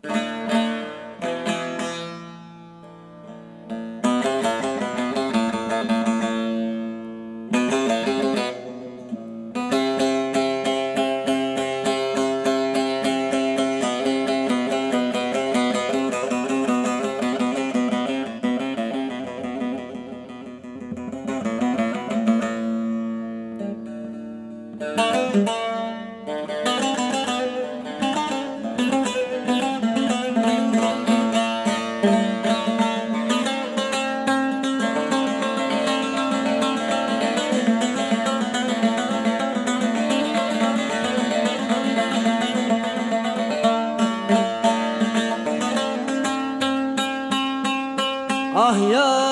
Ah yar,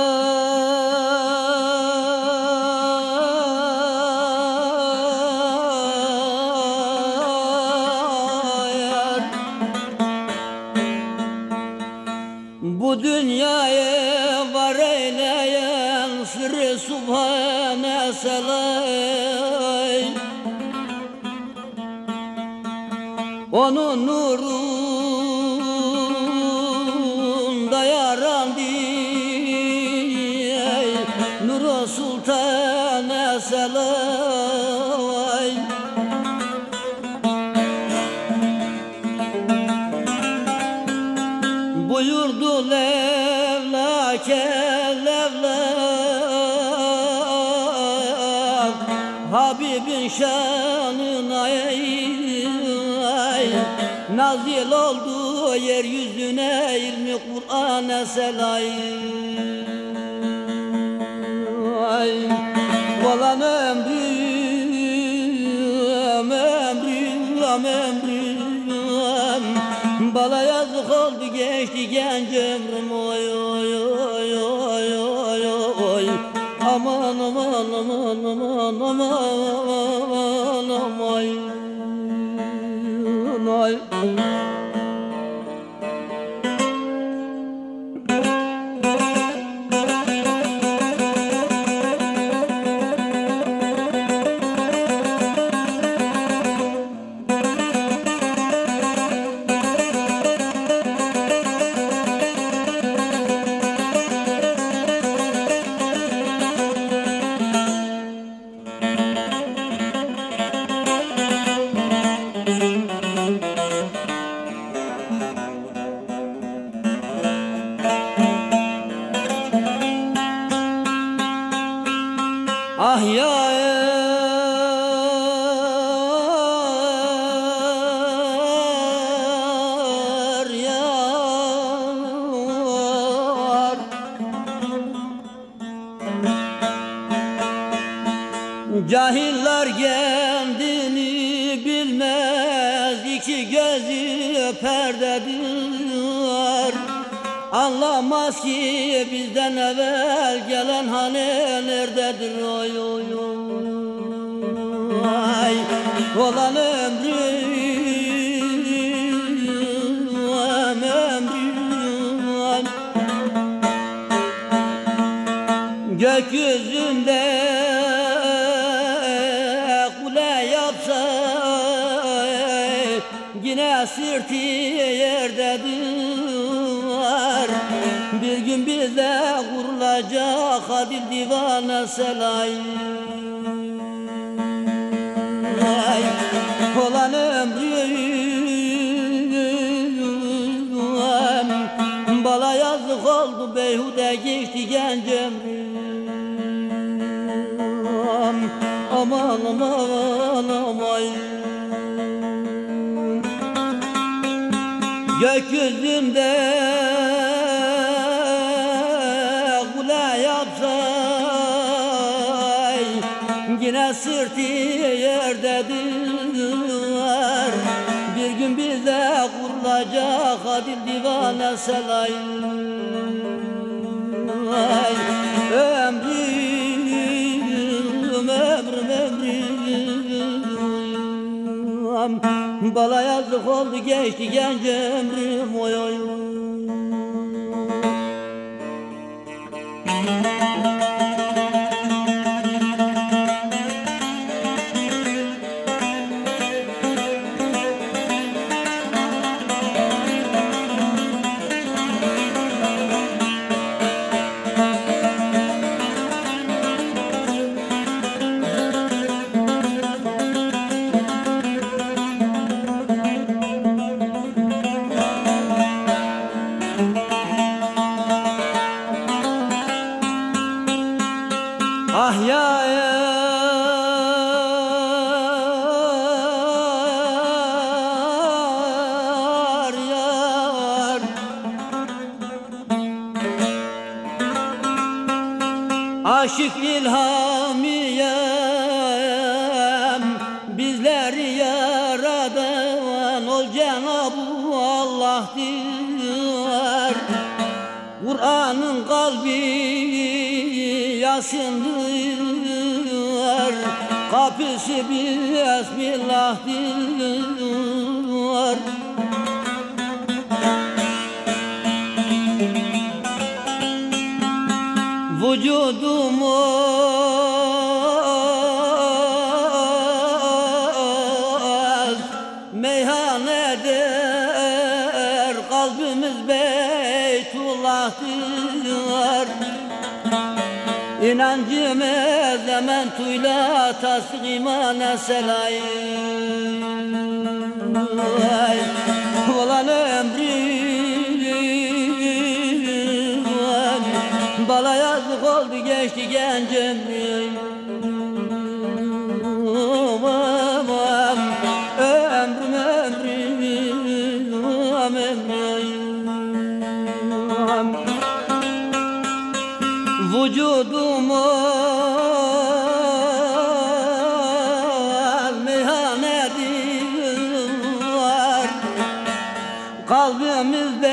bu dünyaya var eyleyen Sırrı Subhane selay. Onun nurunda yarandı Nur-u Sultan selay. Buyurdu levlake levlak Habibin şanına nazil oldu yeryüzüne ilmi Kur'an-ı selay. Olan ömrüm bala yazık oldu geçti genç ömrüm. Oy oy oy oy oy oy aman aman aman aman aman aman oy. Ah yar yar, cahiller kendini bilmez, iki gözü perdedir. Anlamaz ki bizden evvel gelen hani nerededir. Oy oy oy olan ömrüm gökyüzünde kule yapsa yine sırtı yerdedir. Bir gün bize kurulacak Hadil Divane selay. Olan ömrüm bala yazık oldu beyhude geçti genç ömrüm. Aman aman aman gökyüzünde kule yapsa yine sırtı yerdedir. Bir gün bize kurulacak Hadil Divane selay. Ömrüm bala yazık oldu geçti genç ömrüm. Oy oy oy. Aşık ilhamiyem, bizleri yaradan ol Cenab-ı Allah'tır. Kur'an'ın kalbi Yasin'dir, kapısı Bismillah'tır. Vücudumuz meyhanedir, kalbimiz Beytullah'tır. İnancımız ementuyla tasdik imana selayım. Olan ömrüm bala yazık oldu geçti gencim. Ömrüm vücudumuz meyhanedir, kalbimiz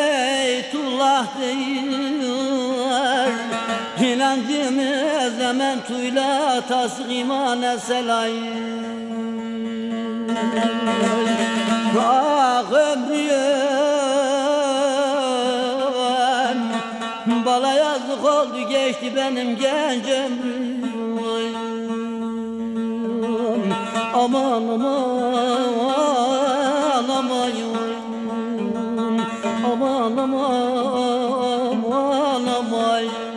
Beytullah'tır. İnancımız ementuyla tasdik imana selayım. Ah ömrüm bala yazık oldu geçti benim genç ömrüm. Aman aman aman aman aman aman aman.